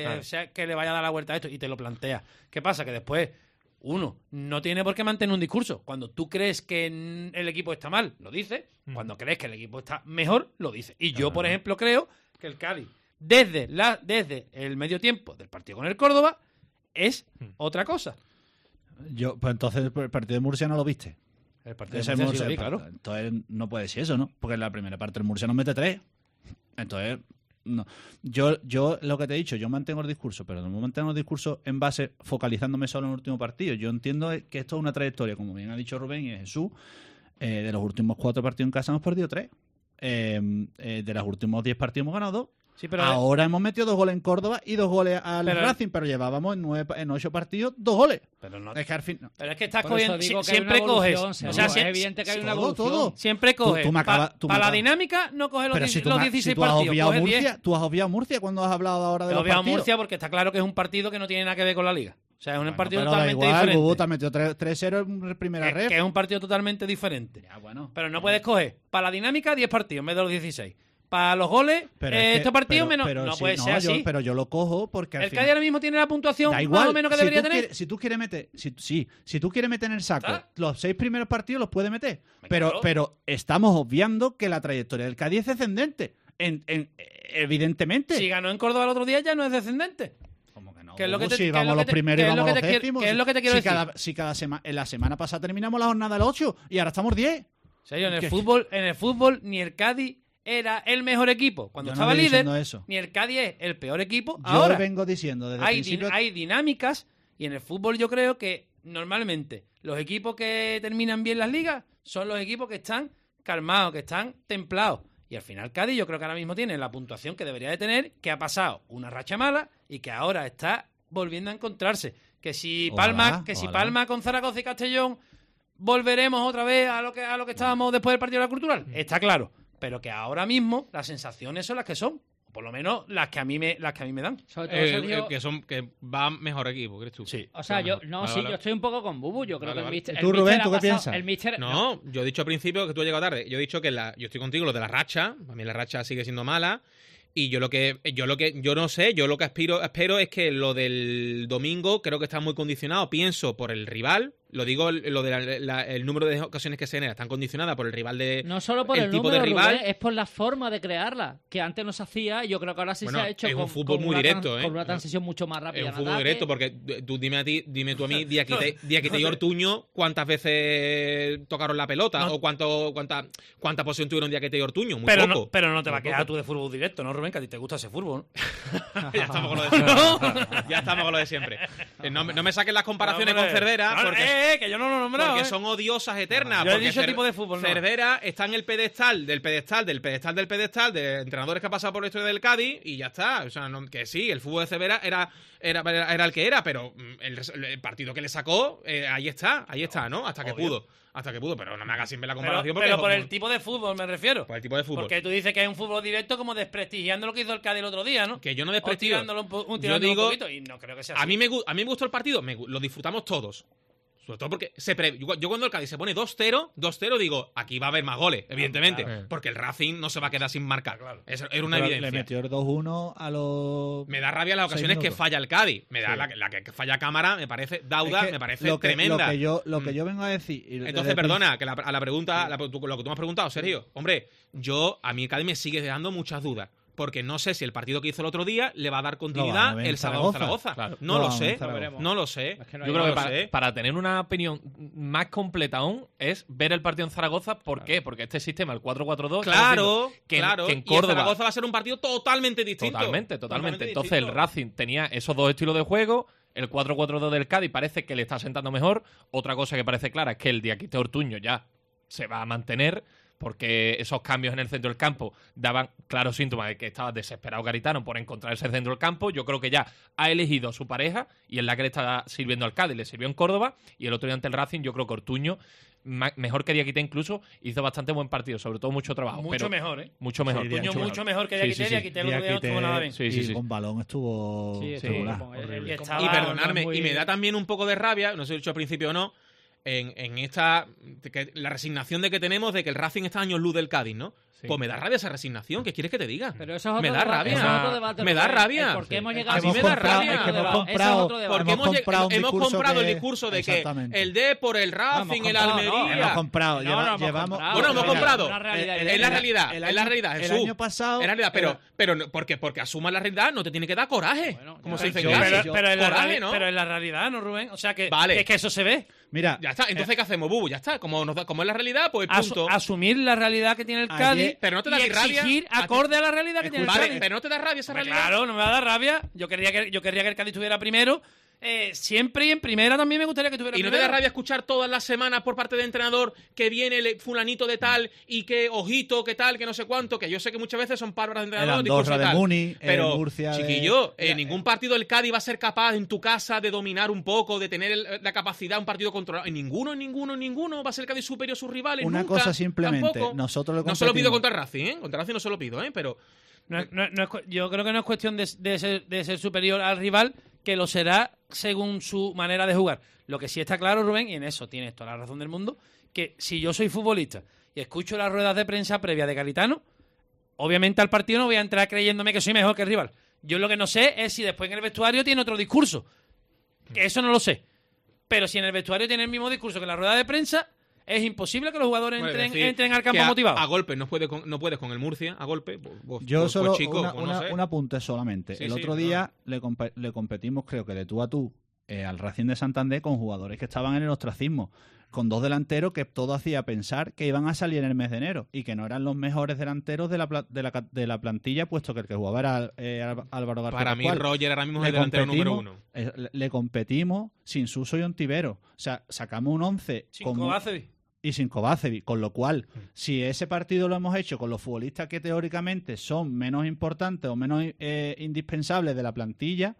dar la vuelta a esto, y te lo planteas. ¿Qué pasa? Que después uno no tiene por qué mantener un discurso. Cuando tú crees que el equipo está mal, lo dices. Cuando crees que el equipo está mejor, lo dices. Y yo, por ejemplo, creo que el Cádiz desde el medio tiempo del partido con el Córdoba es otra cosa. Pues entonces el partido de Murcia no lo viste. El partido de Murcia sí, claro. Entonces no puede ser eso, ¿no? Porque en la primera parte el Murcia nos mete 3. Entonces, no. Yo lo que te he dicho, yo mantengo el discurso, pero no mantengo el discurso en base, focalizándome solo en el último partido. Yo entiendo que esto es una trayectoria, como bien ha dicho Rubén y Jesús, de los últimos 4 partidos en casa hemos perdido 3. De los últimos 10 partidos hemos ganado 2. Sí, pero ahora hemos metido 2 goles en Córdoba y 2 goles al Racing, pero llevábamos en 8 partidos 2 goles. Pero no, es que al fin, no. Pero es que estás cogiendo, siempre coges. O sea, es evidente que hay una evolución. Todo. Siempre coges. Para la dinámica no coges los 16 partidos. Tú has obviado Murcia cuando has hablado ahora de los partidos. He obviado Murcia porque está claro que es un partido que no tiene nada que ver con la Liga. O sea, es un partido pero totalmente da igual, diferente. Bubú te ha metido 3-0 en primera red. Que es un partido totalmente diferente. Ya, bueno. Pero no puedes coger para la dinámica 10 partidos en vez de los 16. Para los goles, estos partidos menos. No puede ser así. Pero yo lo cojo porque el Cádiz ahora mismo tiene la puntuación más o menos que debería tener. Si tú quieres meter, si tú quieres meter en el saco los 6 primeros partidos, los puedes meter. Pero estamos obviando que la trayectoria del Cádiz es descendente. Evidentemente. Si ganó en Córdoba el otro día, ya no es descendente. ¿Qué es lo que te, si vamos los primeros y vamos los décimos. ¿Qué es lo que te quiero decir? Si cada semana, en la semana pasada terminamos la jornada del 8 y ahora estamos 10. O sea, en el fútbol ni el Cádiz era el mejor equipo cuando estaba líder, ni el Cádiz es el peor equipo. Yo vengo diciendo desde el principio. Hay dinámicas Y en el fútbol yo creo que normalmente los equipos que terminan bien las ligas son los equipos que están calmados, que están templados. Y al final Cádiz yo creo que ahora mismo tiene la puntuación que debería de tener, que ha pasado una racha mala y que ahora está volviendo a encontrarse. Que si Palma con Zaragoza y Castellón volveremos otra vez a lo que estábamos después del partido de la Cultural, está claro. Pero que ahora mismo las sensaciones son las que son. Por lo menos las que a mí me dan. Sobre todo, que va mejor equipo, ¿crees tú? Sí. O sea, yo estoy un poco con Bubu. Yo creo que el míster... ¿Tú, Rubén, tú qué piensas? No, yo he dicho al principio que tú has llegado tarde. Yo he dicho que yo estoy contigo, lo de la racha. Para mí la racha sigue siendo mala. Y yo lo que espero es que lo del domingo creo que está muy condicionado, pienso, por el rival. Lo digo, lo de el número de ocasiones que se genera están condicionadas por el rival de no solo por el tipo número, de rival, Rubén, es por la forma de crearla, que antes no se hacía, y yo creo que ahora sí se ha hecho es un fútbol muy directo, con una transición mucho más rápida. Es un fútbol directo, porque tú dime tú a mí, Diakite y Ortuño, ¿cuántas veces tocaron la pelota? ¿O cuánta posición tuvieron Diakite y Ortuño? Muy poco. Pero no te va a quedar tú de fútbol directo, ¿no, Rubén? Que a ti te gusta ese fútbol. Ya estamos con lo de siempre. Ya estamos con lo de siempre. No me saquen las comparaciones con Cervera, que yo no lo nombré. Porque son odiosas eternas. Yo he dicho tipo de fútbol, Cervera está en el pedestal del de entrenadores que ha pasado por la historia del Cádiz y ya está. O sea, que sí, el fútbol de Cervera era el que era, pero el partido que le sacó, ahí está, ¿no? Hasta que pudo, pero no me hagas siempre la comparación. Pero por el tipo de fútbol me refiero. Por el tipo de fútbol. Porque tú dices que es un fútbol directo como desprestigiando lo que hizo el Cádiz el otro día, ¿no? Que yo no desprestigio. Yo digo, un poquito, y no creo que sea así. A mí me gustó el partido, lo disfrutamos todos. Sobre todo porque yo cuando el Cádiz se pone 2-0 digo, aquí va a haber más goles, evidentemente. Claro. Porque el Racing no se va a quedar sin marcar. Claro. Era una evidencia. Le metió el 2-1 a los... Me da rabia las ocasiones que falla el Cádiz. Me da la que falla Cámara, me parece Dauda, me parece tremenda. Lo que yo vengo a decir... Entonces, perdona, que a la pregunta, lo que tú me has preguntado, Sergio. Hombre, a mí el Cádiz me sigue dejando muchas dudas. Porque no sé si el partido que hizo el otro día le va a dar continuidad el sábado en Zaragoza. Claro. No lo sé. Es que yo creo que para tener una opinión más completa aún es ver el partido en Zaragoza. ¿Por qué? Porque este sistema, el 4-4-2... Claro. Que en Córdoba, y en Zaragoza va a ser un partido totalmente distinto. Totalmente. Entonces el Racing tenía esos dos estilos de juego. El 4-4-2 del Cádiz parece que le está sentando mejor. Otra cosa que parece clara es que el Diakite Ortuño ya se va a mantener, porque esos cambios en el centro del campo daban claros síntomas de que estaba desesperado Garitano por encontrar ese centro del campo. Yo creo que ya ha elegido a su pareja y es la que le está sirviendo al Cádiz. Le sirvió en Córdoba y el otro día ante el Racing yo creo que Ortuño, mejor que Diakite incluso, hizo bastante buen partido, sobre todo mucho trabajo. Mucho mejor. Mucho mejor. Ortuño mucho mejor que Diakite. Diakite el otro día no estuvo nada bien. Y con balón estuvo... Y perdonadme, y me da también un poco de rabia, no sé si lo he dicho al principio o no, en esta la resignación de que tenemos de que el Racing está años luz del Cádiz, ¿no? Sí. Pues me da rabia esa resignación. ¿Qué quieres que te diga? Pero eso es me da rabia. Me da rabia. ¿Por qué hemos llegado a mí me da rabia? Porque hemos comprado el discurso de que el D por el Racing, el Almería. Hemos comprado. Llevamos. Bueno, hemos comprado. Es la realidad. Es la realidad, Jesús. El año pasado. Es la realidad. Pero porque asumas la realidad no te tiene que dar coraje. Como se dice en coraje, ¿no? Pero en la realidad, ¿no, Rubén? O sea que es que eso se ve. Mira, ya está. Entonces, ¿qué hacemos, Bubu? Ya está. Como es la realidad, pues punto. Asumir la realidad que tiene el Cádiz, pero no te da y exigir acorde a la realidad que tiene el Cádiz. Pero no te da rabia esa realidad. Claro, no me va a dar rabia. Yo querría que el Cádiz estuviera primero. Siempre, y en primera también me gustaría que estuviera primero. ¿Y no te da rabia escuchar todas las semanas por parte del entrenador que viene el fulanito de tal y que ojito, que tal, que no sé cuánto? Que yo sé que muchas veces son palabras de entrenador. El Andorra de Muni, pero, Murcia chiquillo, ningún partido del Cádiz va a ser capaz en tu casa de dominar un poco, de tener la capacidad de un partido controlado. En ninguno va a ser el Cádiz superior a sus rivales. Una nunca, cosa simplemente, tampoco. Nosotros lo no se lo pido contra el Racing, ¿eh? Contra el Racing no se lo pido, pero... yo creo que no es cuestión de ser superior al rival, que lo será según su manera de jugar. Lo que sí está claro, Rubén, y en eso tienes toda la razón del mundo, que si yo soy futbolista y escucho las ruedas de prensa previa de Garitano, obviamente al partido no voy a entrar creyéndome que soy mejor que el rival. Yo lo que no sé es si después en el vestuario tiene otro discurso. Que eso no lo sé. Pero si en el vestuario tiene el mismo discurso que en la rueda de prensa, es imposible que los jugadores entren al campo motivados. A golpe no puedes con el Murcia, a golpe. Yo solo un apunte solamente. El otro día le competimos, creo que de tú a tú, al Racing de Santander con jugadores que estaban en el ostracismo, con 2 delanteros que todo hacía pensar que iban a salir en el mes de enero y que no eran los mejores delanteros de la plantilla, puesto que el que jugaba era Álvaro García. Para mí Roger ahora mismo es el delantero número 1. Le competimos sin Suso y Ontivero. O sea, sacamos un 11 Sin Kovacevic. Y sin Kovacevic, con lo cual, si ese partido lo hemos hecho con los futbolistas que teóricamente son menos importantes o menos indispensables de la plantilla,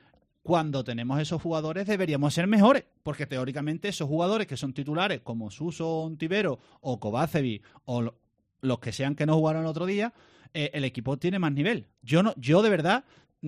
cuando tenemos esos jugadores deberíamos ser mejores, porque teóricamente esos jugadores que son titulares, como Suso, Ontivero o Kovacevic o los que sean que no jugaron el otro día, el equipo tiene más nivel. Yo de verdad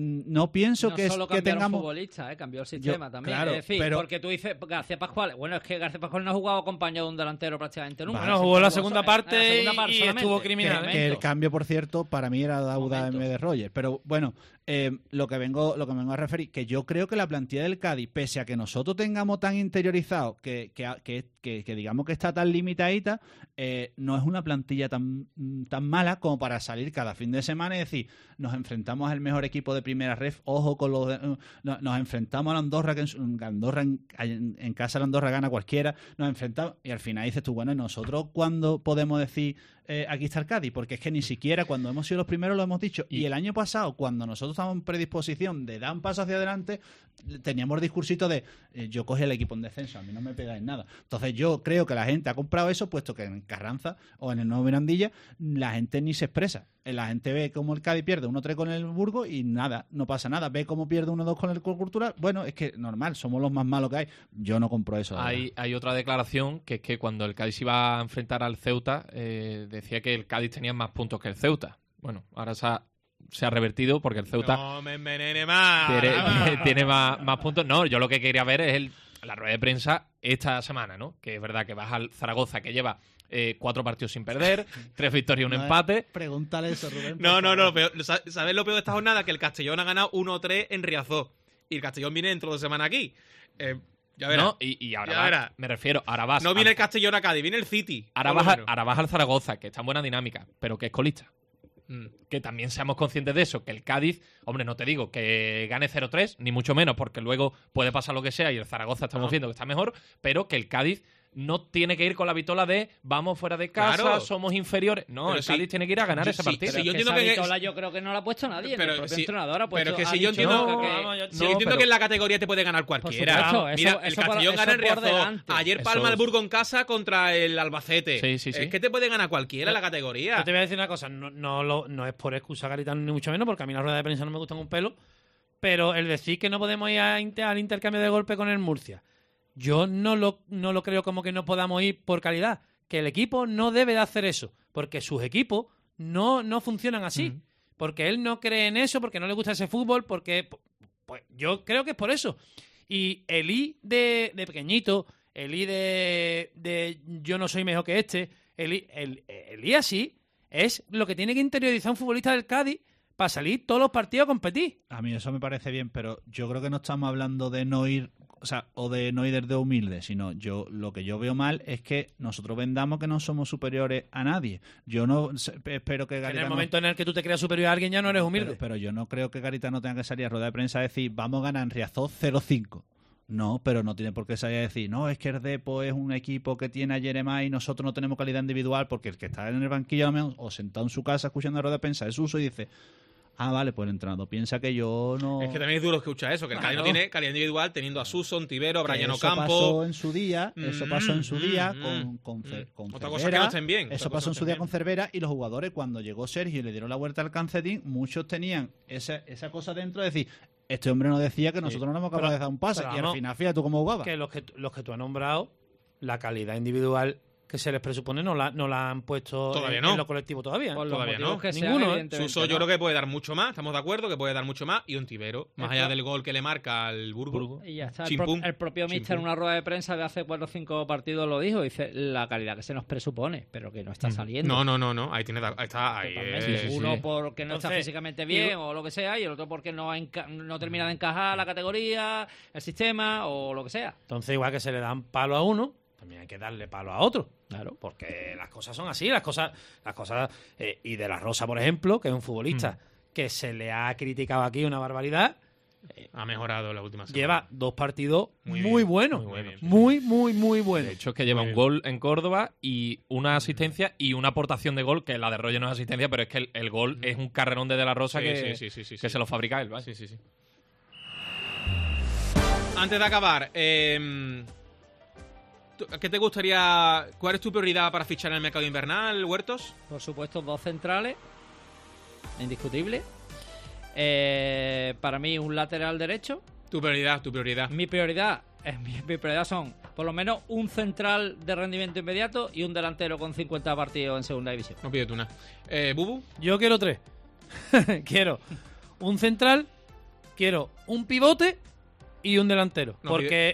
no pienso que tengamos futbolistas, cambió el sistema también. Claro, es decir, pero... porque tú dices García Pascual, bueno, es que García Pascual no ha jugado acompañado de un delantero prácticamente nunca. Bueno, jugó la segunda parte y estuvo criminal. Que el cambio, por cierto, para mí era Dauda en vez de Roger. Pero bueno, lo que vengo a referir, que yo creo que la plantilla del Cádiz, pese a que nosotros tengamos tan interiorizado que digamos que está tan limitadita, no es una plantilla tan mala como para salir cada fin de semana y decir, nos enfrentamos al mejor equipo de primera ref, ojo con nos enfrentamos a la Andorra, que Andorra en casa la Andorra gana cualquiera, nos enfrentamos y al final dices tú, bueno, ¿y nosotros cuándo podemos decir aquí está el Cádiz? Porque es que ni siquiera cuando hemos sido los primeros lo hemos dicho. Y el año pasado, cuando nosotros estábamos en predisposición de dar un paso hacia adelante, teníamos el discursito de yo cogí el equipo en descenso, a mí no me pegáis nada. Entonces yo creo que la gente ha comprado eso, puesto que en Carranza o en el Nuevo Mirandilla la gente ni se expresa. La gente ve cómo el Cádiz pierde 1-3 con el Burgos y nada, no pasa nada. Ve cómo pierde 1-2 con el Cultural. Bueno, es que normal, somos los más malos que hay. Yo no compro eso. Hay otra declaración, que es que cuando el Cádiz iba a enfrentar al Ceuta, decía que el Cádiz tenía más puntos que el Ceuta. Bueno, ahora se ha revertido porque el Ceuta no me envenene más. Tiene más puntos. No, yo lo que quería ver es la rueda de prensa esta semana, ¿no? Que es verdad que vas al Zaragoza, que lleva 4 partidos sin perder, 3 victorias y un empate. Pregúntale eso, Rubén. No, ¿sabes lo peor de esta jornada? Que el Castellón ha ganado 1-3 en Riazor. Y el Castellón viene dentro de 2 semanas aquí. Ya verás. No, y ahora me refiero, ahora vas... No viene el Castellón a Cádiz, viene el City. Ahora vas al Zaragoza, que está en buena dinámica, pero que es colista. Que también seamos conscientes de eso, que el Cádiz, hombre, no te digo que gane 0-3, ni mucho menos, porque luego puede pasar lo que sea y el Zaragoza estamos viendo que está mejor, pero que el Cádiz no tiene que ir con la vitola de vamos fuera de casa, claro, somos inferiores. No, pero el Cádiz tiene que ir a ganar ese partido. Yo entiendo que esa vitola yo creo que no la ha puesto nadie, el propio entrenador ha puesto. Pero que si yo entiendo que en la categoría te puede ganar cualquiera. Supuesto, mira, el Castellón gana en Riazor. Ayer Palma el Burgo en casa contra el Albacete. Sí. Es que te puede ganar cualquiera en la categoría. Yo te voy a decir una cosa, no es por excusa Garitano ni mucho menos, porque a mí las ruedas de prensa no me gustan un pelo, pero el decir que no podemos ir al intercambio de golpe con el Murcia, yo no lo creo como que no podamos ir por calidad. Que el equipo no debe de hacer eso, porque sus equipos no funcionan así. Porque él no cree en eso, porque no le gusta ese fútbol, porque pues yo creo que es por eso. Y el I de pequeñito, el I de yo no soy mejor que este, el I así es lo que tiene que interiorizar un futbolista del Cádiz para salir todos los partidos a competir. A mí eso me parece bien, pero yo creo que no estamos hablando de no ir, o de no ir desde humilde, sino lo que yo veo mal es que nosotros vendamos que no somos superiores a nadie. Yo no espero que Garitano... En el momento en el que tú te creas superior a alguien ya no eres humilde. Pero yo no creo que Garitano tenga que salir a rueda de prensa a decir vamos a ganar en Riazor 0-5. No, pero no tiene por qué salir a decir no, es que el Depo es un equipo que tiene a Jeremá y nosotros no tenemos calidad individual, porque el que está en el banquillo o sentado en su casa escuchando la rueda de prensa es Suso y dice... vale, pues el entrenador piensa que yo no... Es que también es duro escuchar eso, que el Cádiz no tiene calidad individual teniendo a Suso, Ontivero, Brian Ocampo... Eso pasó en su día con Otra cosa Cervera, que no estén bien. Eso pasó en su día con Cervera y los jugadores, cuando llegó Sergio y le dieron la vuelta al Cancetín, muchos tenían esa cosa dentro de decir... Este hombre nos decía que nosotros no éramos capaces de dar un pase y al final, fíjate tú cómo jugaba. Que los que tú has nombrado, la calidad individual que se les presupone no la han puesto en lo colectivo todavía. Todavía no. Que ninguno. Suso yo creo que puede dar mucho más, estamos de acuerdo, que puede dar mucho más. Y Ontivero, más allá del gol que le marca al Burgos. Y ya está. El propio míster en una rueda de prensa de hace 4 o 5 partidos lo dijo. Dice la calidad que se nos presupone, pero que no está saliendo. No. Ahí está. Ahí uno porque no está físicamente bien o lo que sea, y el otro porque no termina de encajar la categoría, el sistema o lo que sea. Entonces, igual que se le dan palo a uno, también hay que darle palo a otro. Claro, porque las cosas son así, las cosas y De La Rosa, por ejemplo, que es un futbolista que se le ha criticado aquí una barbaridad, Ha mejorado la última semana. Lleva 2 partidos Muy muy bien, buenos. muy bien. Muy buenos. De hecho, es que lleva un gol en Córdoba y una asistencia y una aportación de gol, que la de Roger no es asistencia, pero es que el gol es un carrerón de la Rosa Sí, que sí. se lo fabrica él, ¿vale? Sí. Antes de acabar, ¿qué te gustaría? ¿Cuál es tu prioridad para fichar en el mercado invernal, Huertos? Por supuesto, 2 centrales, indiscutible. Para mí, un lateral derecho. Tu prioridad. Mi prioridad son por lo menos un central de rendimiento inmediato y un delantero con 50 partidos en segunda división. No pido tú nada. ¿Bubu? Yo quiero 3. Quiero un central, quiero un pivote y un delantero. Porque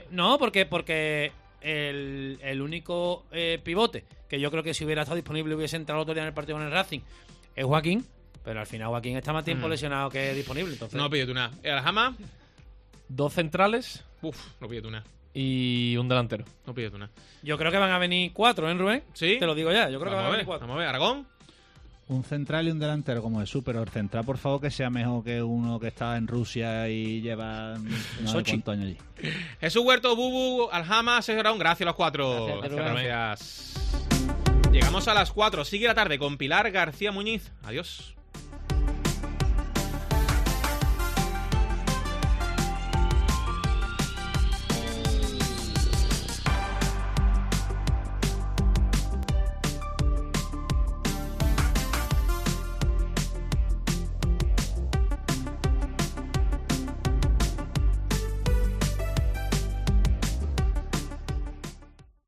el único pivote que yo creo que si hubiera estado disponible hubiese entrado otro día en el partido con el Racing es Joaquín, pero al final Joaquín está más tiempo lesionado que disponible. Entonces... No pido tú nada. ¿Aljama? 2 centrales No pido tú nada. y un delantero. No pido tú nada. Yo creo que van a venir 4, ¿eh, Rubén? ¿Sí? Te lo digo ya, yo creo que van a venir 4. Vamos a ver, Aragón. Un central y un delantero como Jesús, pero el central, por favor, que sea mejor que uno que está en Rusia y lleva no sé Sochi. cuántos años allí. Jesús Huerto, Bubu, Aljama, Sergio Aragón. Gracias a los 4. Gracias. Llegamos a las 4. Sigue la tarde con Pilar García Muñiz. Adiós.